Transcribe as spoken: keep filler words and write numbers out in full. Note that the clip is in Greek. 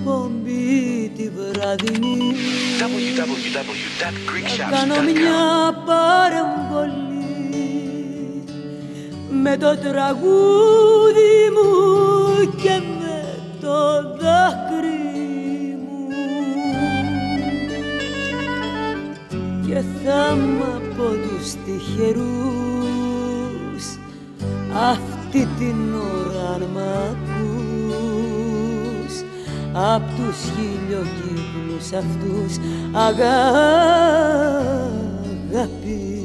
εκπομπή τη βραδινή double-u double-u double-u dot greek shops dot com. κάνω μια παρεμβολή με το τραγούδι μου και με το δάκρυ μου και θα μ' από τους τυχερούς αυτή την ώρα αν μ' ακούς απ' τους χιλιοκύκλους αυτούς αγάπη.